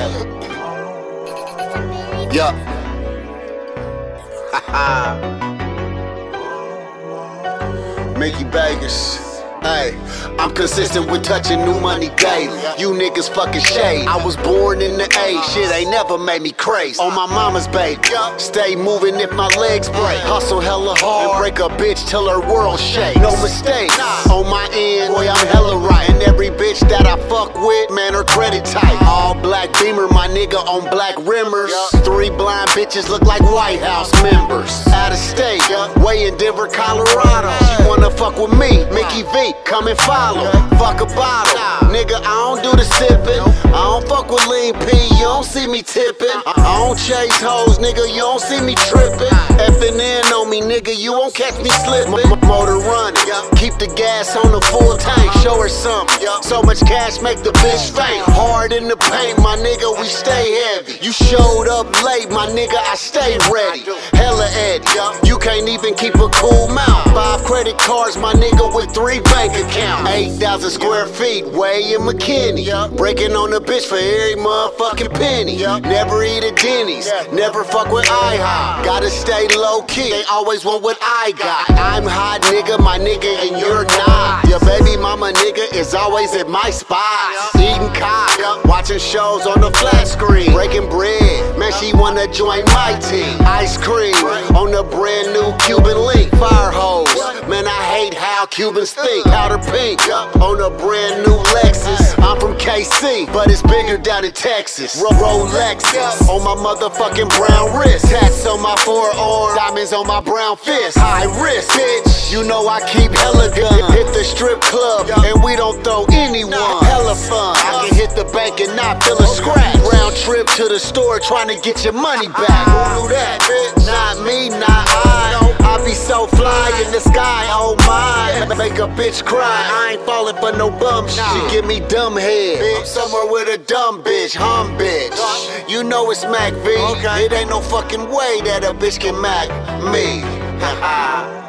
Yup. Mickey Vegas. Hey, I'm consistent with touching new money daily. You niggas fucking shade. I was born in the A, shit ain't never made me crazy. On my mama's baby, stay moving if my legs break. Hustle hella hard and break a bitch till her world shakes. No mistake, on my end, boy I'm hella right. And every bitch that I fuck with, man her credit tight. All black Beamer, my nigga on black rimmers. 3 blind bitches look like White House members. Out of state, way in Denver, Colorado. She wanna fuck with me, Mickey V. Come and follow, fuck a bottle. Nigga, I don't do the sippin'. I don't fuck with lean P, you don't see me tippin'. I don't chase hoes, nigga, you don't see me trippin'. Effin' in on me, nigga, you won't catch me slippin'. Motor running, keep the gas on the full tank. Show her something, so much cash make the bitch faint. Hard in the paint, my nigga, we stay heavy. You showed up late, my nigga, I stay ready. Hella Eddie, you can't even keep a cool mouth. 5 credit cards, my nigga, with 3 bank accounts. 8,000 square feet, way in McKinney. Breaking on a bitch for every motherfucking penny. Never eat at Denny's, never fuck with IHOP. Gotta stay low key, they always want what I got. I'm hot nigga, my nigga, and you're not. Your baby mama nigga is always at my spot. Eating cock, watching shows on the flat screen. Breaking bread, man she wanna join my team. Ice cream on the brand new Cuban link. Fire hose, man I hate how Cubans think. Powder pink on a brand new Lexus. I'm from KC, but it's bigger down in Texas. Rolexes on my motherfucking brown wrist. Tats on my forearm, diamonds on my brown fist. High risk, bitch, you know I keep hella guns. Hit the strip club and we don't throw anyone. Hella fun, I can hit the bank and not feel a scratch. Round trip to the store trying to get your money back. Who knew that, bitch? Not me, not I. I be so fly in the sky, oh my. Make a bitch cry, I ain't falling for no bum shit. She give me dumb head, I'm somewhere with a dumb bitch, hum bitch. You know it's Mac V, it ain't no fucking way that a bitch can Mac me.